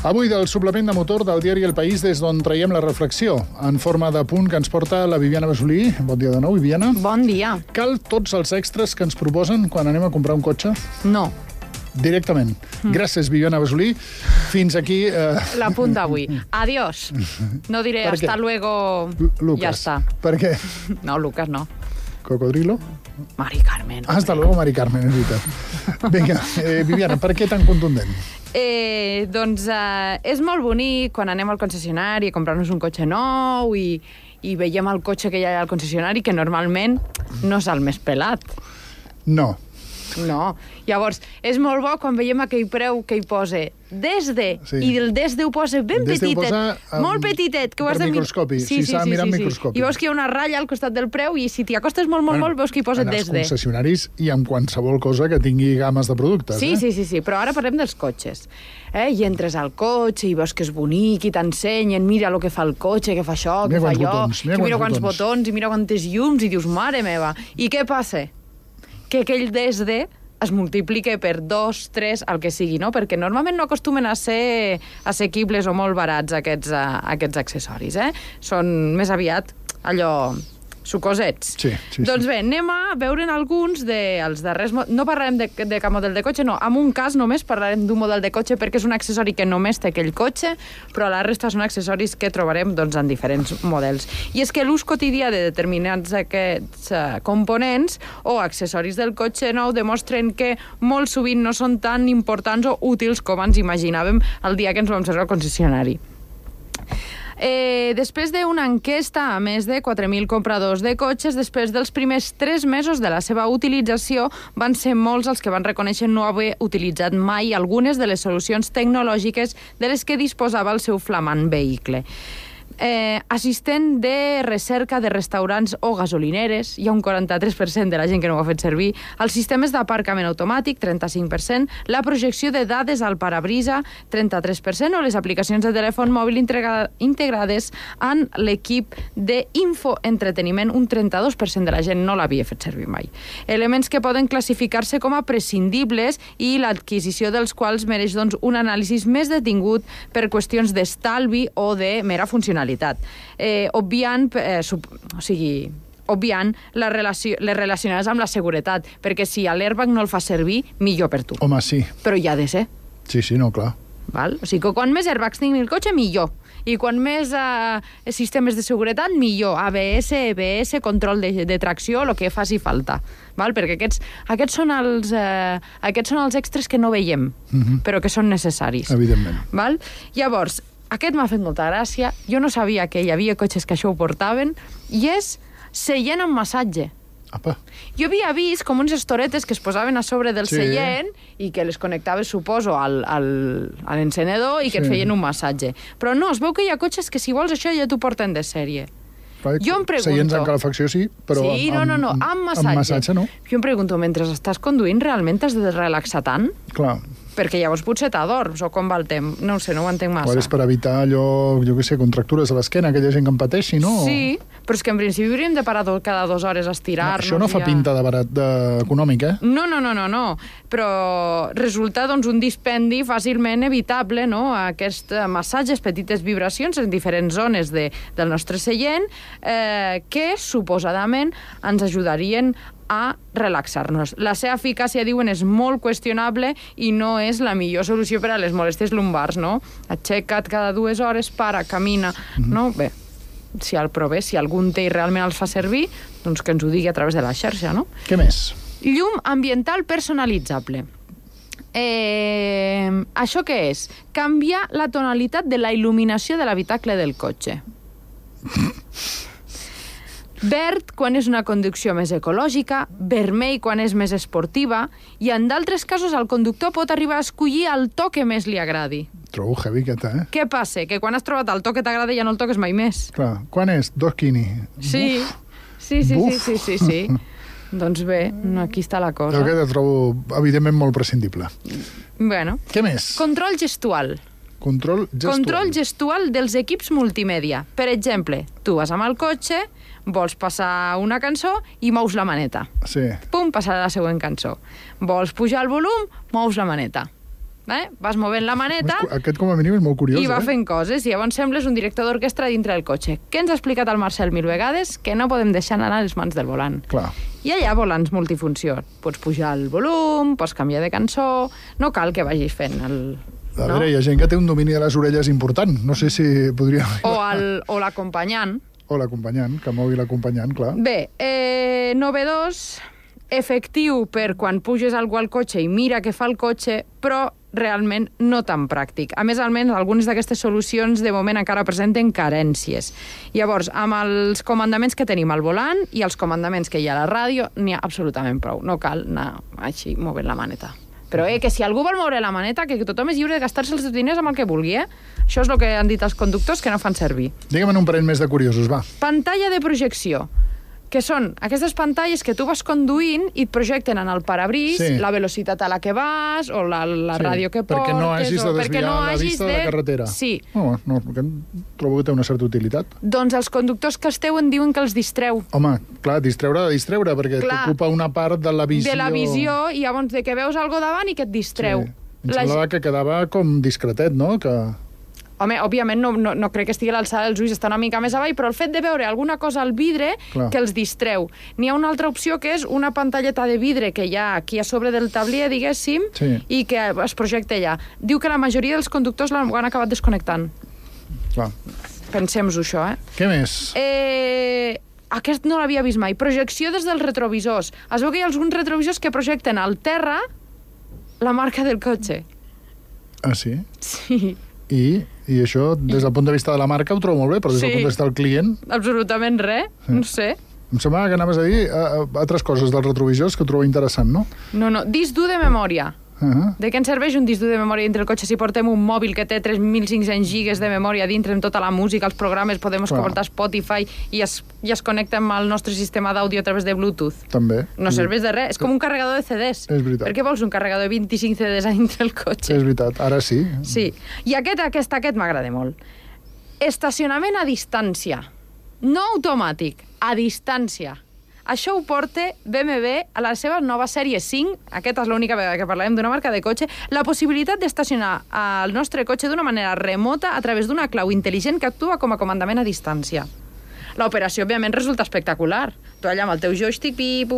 Avui del suplement de motor del diari El País, des d'on traiem la reflexió, en forma de punt que ens porta la Viviana Besolí. Bon dia de nou, Viviana. Bon dia. Cal tots els extras que ens proposen quan anem a comprar un cotxe? No. Directament. Gràcies, Viviana Besolí. Fins aquí... L'apunt d'avui. Adiós. No diré hasta luego, Lucas. ja està. Per què? No, Lucas, no. Cocodrilo? Mari Carmen. Hasta luego, Mari Carmen, és veritat. Vinga, Viviana, per què tan contundent? Doncs és molt bonic quan anem al concessionari a comprar-nos un cotxe nou i veiem el cotxe que hi ha al concessionari, que normalment no és el més pelat. No. No. Llavors, és molt bo quan veiem aquell preu que hi posa desde, sí. I el desde ho posa ben petitet, molt petitet. Que ho has per de microscopi, si s'ha de mirar amb microscopi. I veus que hi ha una ratlla al costat del preu i si t'hi acostes molt, veus que hi posa desde. En els concessionaris i en qualsevol cosa que tingui games de productes. Sí, però ara parlem dels cotxes. I entres al cotxe i veus que és bonic i t'ensenyen, mira el que fa el cotxe, que fa això, que fa allò, mira quants botons i mira quantes llums i dius, mare meva. I què passa? Que aquell desde es multiplica per 2, 3, el que sigui, no? Perquè normalment no acostumen a ser assequibles o molt barats aquests accessoris, Són més aviat allò sucosets. Sí. Doncs bé, anem a veure'n alguns dels darrers... No parlarem de cap model de cotxe, no. En un cas només parlarem d'un model de cotxe perquè és un accessori que només té aquell cotxe, però la resta són accessoris que trobarem en diferents models. I és que l'ús quotidià de determinats aquests components o accessoris del cotxe nou demostren que molt sovint no són tan importants o útils com ens imaginàvem el dia que ens vam seure al concessionari. Després d'una enquesta a més de 4.000 compradors de cotxes, després dels primers 3 mesos de la seva utilització, van ser molts els que van reconèixer no haver utilitzat mai algunes de les solucions tecnològiques de les que disposava el seu flamant vehicle. Assistent de recerca de restaurants o gasolineres, hi ha un 43% de la gent que no ho ha fet servir, els sistemes d'aparcament automàtic, 35%, la projecció de dades al parabrisa, 33%, o les aplicacions de telèfon mòbil integrades en l'equip d'infoentreteniment, un 32% de la gent no l'havia fet servir mai. Elements que poden classificar-se com a prescindibles i l'adquisició dels quals mereix un anàlisi més detingut per qüestions d'estalvi o de mera funcionalitat. Obviant les relacionades amb la seguretat, perquè si l'airbag no el fa servir, millor per tu. Home, sí. Però hi ha de ser. Sí, no, clar. Val? O sigui que quan més airbags tingui el cotxe, millor. I quan més sistemes de seguretat, millor. ABS, EBS, control de tracció, el que faci falta. Val? Perquè aquests són els extras que no veiem, però que són necessaris. Evidentment. Val? Llavors, aquest m'ha fet molta gràcia. Jo no sabia que hi havia cotxes que això ho portaven. I és seient amb massatge. Apa. Jo havia vist com uns estoretes que es posaven a sobre del seient i que les connectaves, suposo, a l'encenedor i que et feien un massatge. Però no, es veu que hi ha cotxes que si vols això ja t'ho porten de sèrie. Jo em pregunto... Seients amb calefacció sí, però amb massatge no. Jo em pregunto, mentre estàs conduint, realment t'has de relaxar tant? Clar. Perquè llavors potser t'adorms, o com va el temps? No ho sé, no ho entenc massa. O és per evitar allò, jo què sé, contractures a l'esquena, aquella gent que en pateixi, no? Sí, però és que en principi hauríem de parar cada 2 hores a estirar-nos. Això no fa pinta de barat, econòmic, No. Però resulta, un dispendi fàcilment evitable, no? Aquest massatges, petites vibracions en diferents zones del nostre seient, que suposadament ens ajudarien a relaxar-nos. La seva eficàcia, diuen, és molt qüestionable i no és la millor solució per a les molèsties lumbars, no? Aixeca't cada 2 hores, para, camina, no? Bé, si el prové, si algun té i realment els fa servir, doncs que ens ho digui a través de la xarxa, no? Què més? Llum ambiental personalitzable. Això què és? Canviar la tonalitat de la il·luminació de l'habitacle del cotxe. Verd quan és una conducció més ecològica, vermell quan és més esportiva, i en d'altres casos el conductor pot arribar a escollir el to que més li agradi. Trobo heavy aquesta, Què passa? Que quan has trobat el to que t'agrada ja no el toques mai més. Clar. Quan és? 2 quini. Sí. Sí. Doncs bé, aquí està la cosa. Jo aquest trobo, evidentment, molt prescindible. Bueno. Què més? Control gestual. Control gestual dels equips multimèdia. Per exemple, tu vas amb el cotxe, vols passar una cançó i mous la maneta. Sí. Pum, passarà la següent cançó. Vols pujar el volum, mous la maneta. Vas movent la maneta... Aquest, com a mínim, és molt curiós, I va fent coses. I llavors sembles un director d'orquestra dintre del cotxe. Què ens ha explicat el Marcel 1000 vegades? Que no podem deixar anar les mans del volant. Clar. I allà volants multifunció. Pots pujar el volum, pots canviar de cançó... No cal que vagis fent el... A veure, hi ha gent que té un domini de les orelles important. No sé si podria... O l'acompanyant. O l'acompanyant, que mogui l'acompanyant, clar. Bé, novedós, efectiu per quan puges algú al cotxe i mira què fa el cotxe, però realment no tan pràctic. A més, almenys, algunes d'aquestes solucions de moment encara presenten carències. Llavors, amb els comandaments que tenim al volant i els comandaments que hi ha a la ràdio, n'hi ha absolutament prou. No cal anar així movent la maneta. Però que si algú vol moure la maneta, que tothom és lliure de gastar-se els diners amb el que vulgui, Això és el que han dit els conductors que no fan servir. Digue'm un parell més de curiosos, va. Pantalla de projecció, que són aquestes pantalles que tu vas conduint i et projecten en el parabrís la velocitat a la que vas o la ràdio que portes... Perquè no hagis de desviar la vista de la carretera. Sí. No, perquè trobo que té una certa utilitat. Doncs els conductors que esteu en diuen que els distreu. Home, clar, distreure, perquè t'ocupa una part de la visió... De la visió, i llavors de que veus algo davant i que et distreu. Sí. Em semblava que quedava com discretet, no? Home, òbviament no crec que estigui a l'alçada dels ulls, està una mica més avall, però el fet de veure alguna cosa al vidre que els distreu. N'hi ha una altra opció que és una pantalleta de vidre que hi ha aquí a sobre del tablier, diguéssim, i que es projecta allà. Diu que la majoria dels conductors l'han acabat desconnectant. Clar. Pensem-ho, això, Què més? Aquest no l'havia vist mai. Projecció des dels retrovisors. Es veu que hi ha alguns retrovisors que projecten al terra la marca del cotxe. Ah, sí? Sí. I això, des del punt de vista de la marca, ho trobo molt bé, però des del punt de vista del client... Absolutament res, no sé. Em semblava que anaves a dir altres coses dels retrovisors que ho trobo interessant, no? No, disc dur de memòria. De què ens serveix un disc dur de memòria dintre el cotxe si portem un mòbil que té 3.500 gigas de memòria dintre amb tota la música, els programes, podem escoltar Spotify i es connecta amb el nostre sistema d'àudio a través de Bluetooth. També. No serveix de res, és com un carregador de CDs. És veritat. Per què vols un carregador de 25 CDs a dintre el cotxe? És veritat, ara sí. Sí, i aquest m'agrada molt. Estacionament a distància. No automàtic, a distància. Això ho porta BMW a la seva nova sèrie 5, aquesta és l'única vegada que parlem d'una marca de cotxe, la possibilitat d'estacionar el nostre cotxe d'una manera remota a través d'una clau intel·ligent que actua com a comandament a distància. L'operació, òbviament, resulta espectacular. Tu allà amb el teu joystick,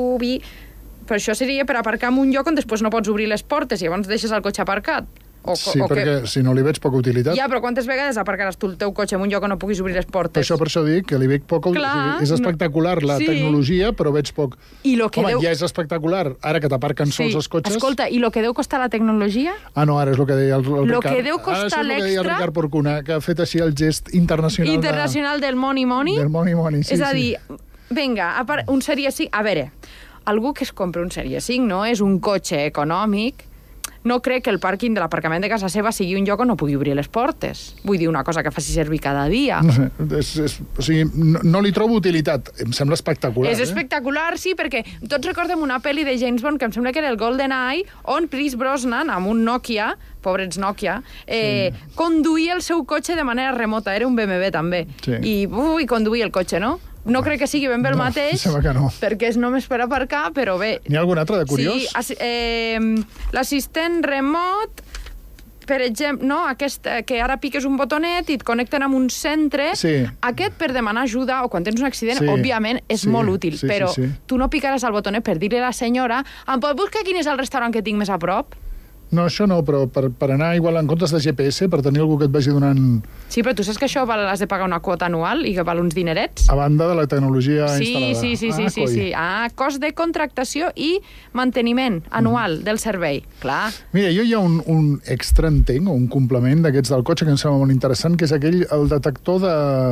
però això seria per aparcar en un lloc on després no pots obrir les portes i llavors deixes el cotxe aparcat. Perquè si no li veig poca utilitat. Ja, però quantes vegades aparcaràs tu el teu cotxe en un lloc on no puguis obrir les portes? Per això dic que li veig poca utilitat. És espectacular la tecnologia, però veig poc. Home, ja és espectacular, ara que t'aparquen sols els cotxes. Escolta, i el que deu costar la tecnologia? Ah, no, ara és el que deia el Ricard. El que deu costar l'extra... Ara és el que deia el Ricard Porcuna, que ha fet així el gest internacional. Internacional del money. Del money, sí. És a dir, vinga, un Serie 5... A veure, algú que es compra un Serie 5 no és un cotxe econòmic. No crec que el pàrquing de l'aparcament de casa seva sigui un lloc on no pugui obrir les portes. Vull dir, una cosa que faci servir cada dia. No sé, o sigui, no li trobo utilitat. Em sembla espectacular. És espectacular, sí, perquè tots recordem una pel·li de James Bond, que em sembla que era el GoldenEye, on Pierce Brosnan, amb un Nokia, pobrets Nokia, conduïa el seu cotxe de manera remota. Era un BMW, també. I conduïa el cotxe, no? No crec que sigui ben bé el mateix, perquè és només per aparcar, però bé... N'hi ha algun altre de curiós? Sí, l'assistent remot, per exemple, no? Aquest, que ara piques un botonet i et connecten amb un centre. Aquest, per demanar ajuda, o quan tens un accident, òbviament, és molt útil, però tu no picaràs el botonet per dir-li a la senyora em pot buscar quin és el restaurant que tinc més a prop? No, això no, però per anar igual en comptes de GPS, per tenir algú que et vagi donant... Sí, però tu saps que això has de pagar una quota anual i que val uns dinerets? A banda de la tecnologia instal·lada. Sí. Cost de contractació i manteniment anual del servei. Clar. Mira, jo hi ha un extra, entenc, o un complement d'aquests del cotxe que em sembla molt interessant, que és el detector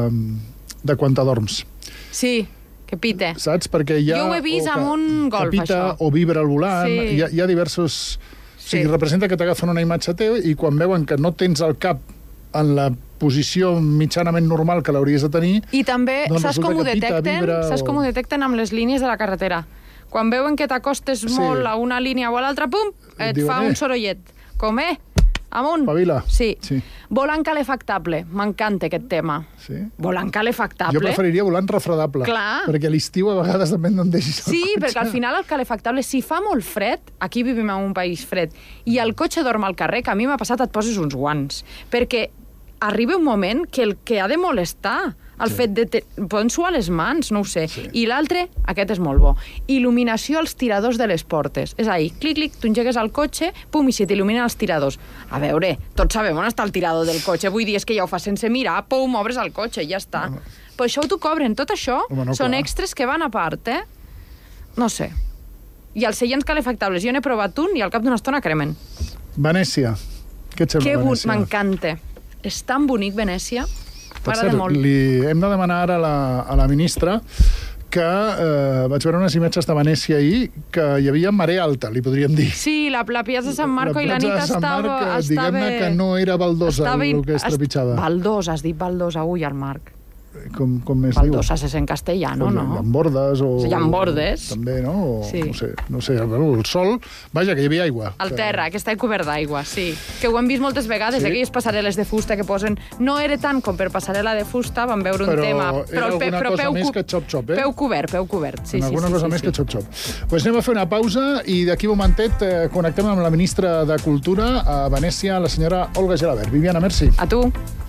de quan t'adorms. Sí, que pita. Saps? Perquè hi ha... Jo ho he vist amb un Golf, que pita, això. O vibra el volant. Sí. Hi ha diversos... O sigui, representa que t'agafen una imatge teva i quan veuen que no tens el cap en la posició mitjanament normal que l'hauries de tenir... I també, saps com ho detecten? Saps com ho detecten amb les línies de la carretera? Quan veuen que t'acostes molt a una línia o a l'altra, pum, et fa un sorollet. Com, Amunt? Pavila. Sí. Sí. Volant calefactable. M'encanta aquest tema. Sí? Volant calefactable. Jo preferiria volant refredable. Clar. Perquè a l'estiu a vegades depèn d'on deixis el Sí, cotxe. perquè al final el calefactable, si fa molt fred, aquí vivim en un país fred, i el cotxe dorm al carrer, que a mi m'ha passat, et poses uns guants. Perquè arriba un moment que el que ha de molestar, el fet de... Poden suar les mans, no ho sé. Sí. I l'altre, aquest és molt bo. Il·luminació als tiradors de les portes. És a dir, clic, clic, tu engegues el cotxe, pum, i se t'il·luminen els tiradors. A veure, tots sabem on està el tirador del cotxe. Vull dir, és que ja ho fas sense mirar, pum, obres el cotxe, ja està. Però això t'ho cobren. Tot això són extras que van a part, eh? No sé. I els seients calefactables, jo n'he provat un i al cap d'una estona cremen. Venècia. Què et sembla, Venècia? M'encanta. És tan bonic, Venècia. M'agrada molt. Li hem de demanar ara a la ministra que vaig veure unes imatges de Venècia ahir que hi havia marea alta, li podríem dir. Sí, la Piazza San Marco i la nit estava... Diguem-ne que no era baldosa el que es trepitjava. Baldosa, has dit baldosa, ui, al Marc. Com més diu? Baldosa és en castellano, no? Llambordes o... Llambordes. També, no? Sí. No sé, el sol... Vaja, que hi havia aigua. Al terra, que està cobert d'aigua, sí. Que ho hem vist moltes vegades, aquelles passarel·les de fusta que posen... No era tant com per passarel·la de fusta, vam veure un tema... Però era alguna cosa més que xop-xop, eh? Peu cobert, sí. Alguna cosa més que xop-xop. Doncs anem a fer una pausa i d'aquí un momentet connectem amb la ministra de Cultura a Venècia, la senyora Olga Gelabert. Viviana, merci. A tu.